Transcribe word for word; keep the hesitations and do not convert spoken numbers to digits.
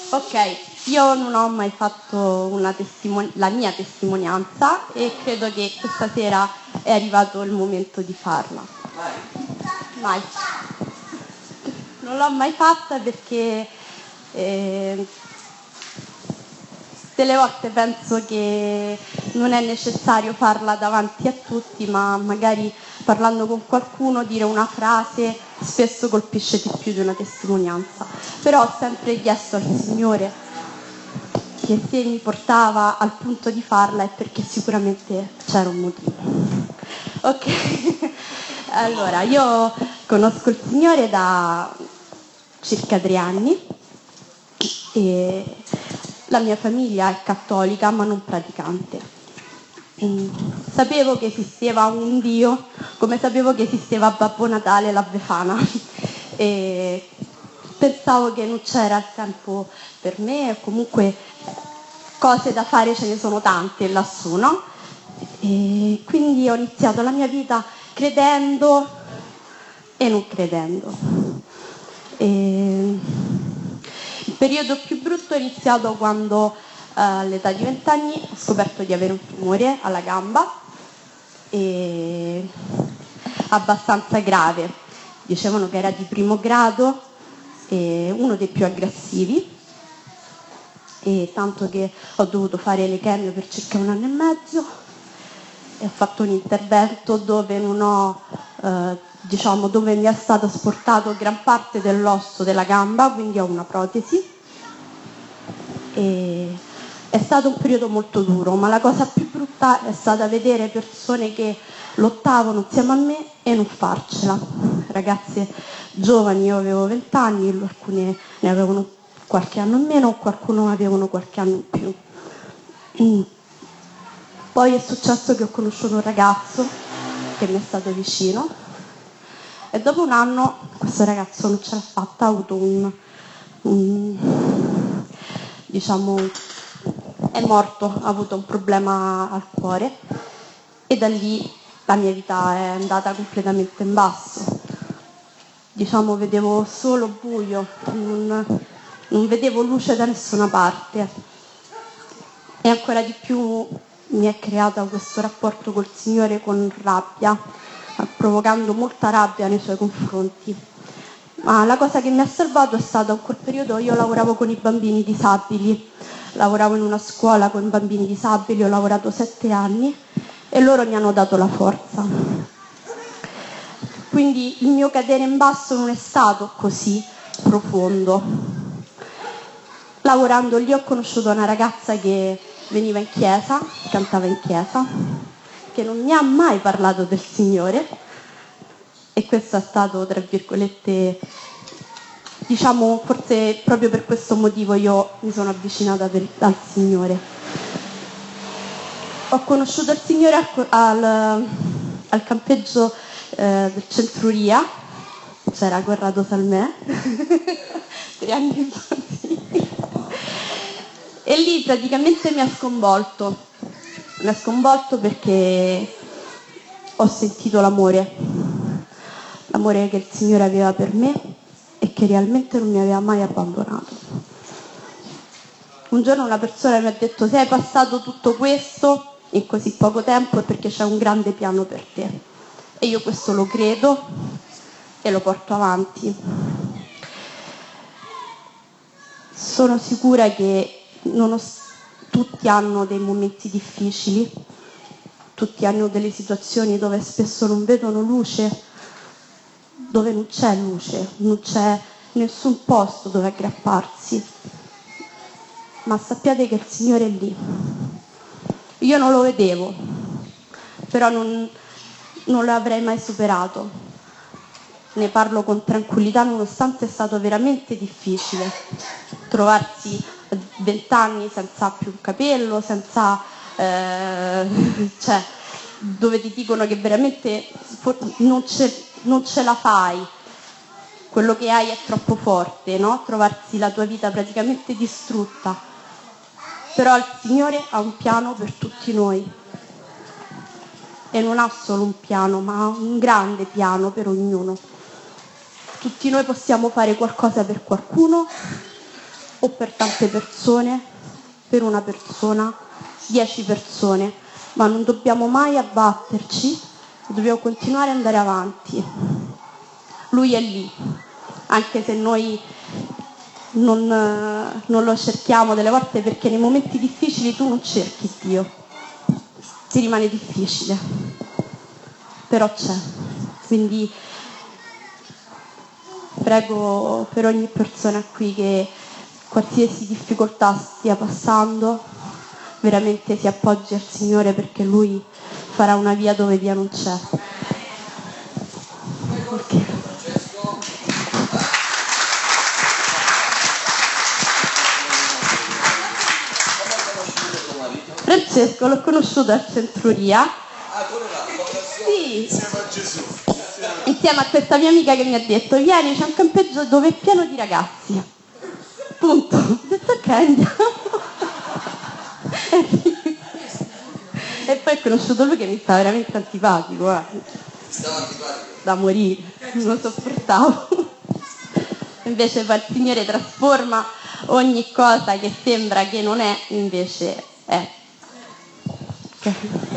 Ok, io non ho mai fatto una testimon- la mia testimonianza e credo che questa sera è arrivato il momento di farla. Mai. Non l'ho mai fatta perché eh, delle volte penso che non è necessario farla davanti a tutti, ma magari parlando con qualcuno dire una frase spesso colpisce di più di una testimonianza. Però ho sempre chiesto al Signore che se mi portava al punto di farla è perché sicuramente c'era un motivo. Ok, allora io conosco il Signore da circa tre anni e la mia famiglia è cattolica ma non praticante. Sapevo che esisteva un Dio, come sapevo che esisteva Babbo Natale e la Befana, e pensavo che non c'era il tempo per me, e comunque cose da fare ce ne sono tante lassù, no? E quindi ho iniziato la mia vita credendo e non credendo. E il periodo più brutto è iniziato quando eh, all'età di vent'anni ho scoperto di avere un tumore alla gamba, e abbastanza grave. Dicevano che era di primo grado e uno dei più aggressivi, e tanto che ho dovuto fare le chemio per circa un anno e mezzo e ho fatto un intervento dove non ho eh, diciamo dove mi è stato asportato gran parte dell'osso della gamba, quindi ho una protesi. E è stato un periodo molto duro, ma la cosa più brutta è stata vedere persone che lottavano insieme a me e non farcela. Ragazze giovani, io avevo venti anni, alcune ne avevano qualche anno in meno, qualcuno avevano qualche anno in più. Poi è successo che ho conosciuto un ragazzo che mi è stato vicino e dopo un anno questo ragazzo non ce l'ha fatta, ha avuto un, un diciamo è morto, ha avuto un problema al cuore e da lì la mia vita è andata completamente in basso. Diciamo vedevo solo buio, non, non vedevo luce da nessuna parte e ancora di più mi è creato questo rapporto col Signore con rabbia, provocando molta rabbia nei suoi confronti. Ma la cosa che mi ha salvato è stato in quel periodo io lavoravo con i bambini disabili, lavoravo in una scuola con bambini disabili, ho lavorato sette anni e loro mi hanno dato la forza. Quindi il mio cadere in basso non è stato così profondo. Lavorando lì ho conosciuto una ragazza che veniva in chiesa, cantava in chiesa, che non mi ha mai parlato del Signore, e questo è stato, tra virgolette, diciamo, forse proprio per questo motivo io mi sono avvicinata per, al Signore. Ho conosciuto il Signore al, al, al campeggio eh, del Centruria, c'era Corrado Salmè, tre anni fa, sì. E lì praticamente mi ha sconvolto, mi ha sconvolto perché ho sentito l'amore, l'amore che il Signore aveva per me e che realmente non mi aveva mai abbandonato. Un giorno una persona mi ha detto: se hai passato tutto questo in così poco tempo è perché c'è un grande piano per te. E io questo lo credo e lo porto avanti. Sono sicura che Nonost- tutti hanno dei momenti difficili, tutti hanno delle situazioni dove spesso non vedono luce, dove non c'è luce, non c'è nessun posto dove aggrapparsi, ma sappiate che il Signore è lì. Io non lo vedevo, però non, non lo avrei mai superato. Ne parlo con tranquillità, nonostante è stato veramente difficile trovarsi a vent'anni senza più un capello, senza eh, cioè dove ti dicono che veramente non ce, non ce la fai, quello che hai è troppo forte, no? Trovarsi la tua vita praticamente distrutta. Però il Signore ha un piano per tutti noi e non ha solo un piano, ma ha un grande piano per ognuno. Tutti noi possiamo fare qualcosa per qualcuno o per tante persone, per una persona, dieci persone, ma non dobbiamo mai abbatterci, dobbiamo continuare ad andare avanti. Lui è lì, anche se noi non, non lo cerchiamo delle volte, perché nei momenti difficili tu non cerchi Dio, ti rimane difficile, però c'è. Quindi prego per ogni persona qui che qualsiasi difficoltà stia passando, veramente si appoggi al Signore, perché Lui farà una via dove via non c'è. Okay. Francesco l'ho conosciuto a Centuria. Sì. Insieme a Gesù. Insieme a questa mia amica che mi ha detto: vieni, c'è un campeggio dove è pieno di ragazzi. Punto. Ho detto ok, andiamo. E poi ho conosciuto lui che mi stava veramente antipatico, guarda. Stava antipatico? Da morire, non lo sopportavo. Invece poi il Signore trasforma ogni cosa che sembra che non è, invece è. Okay.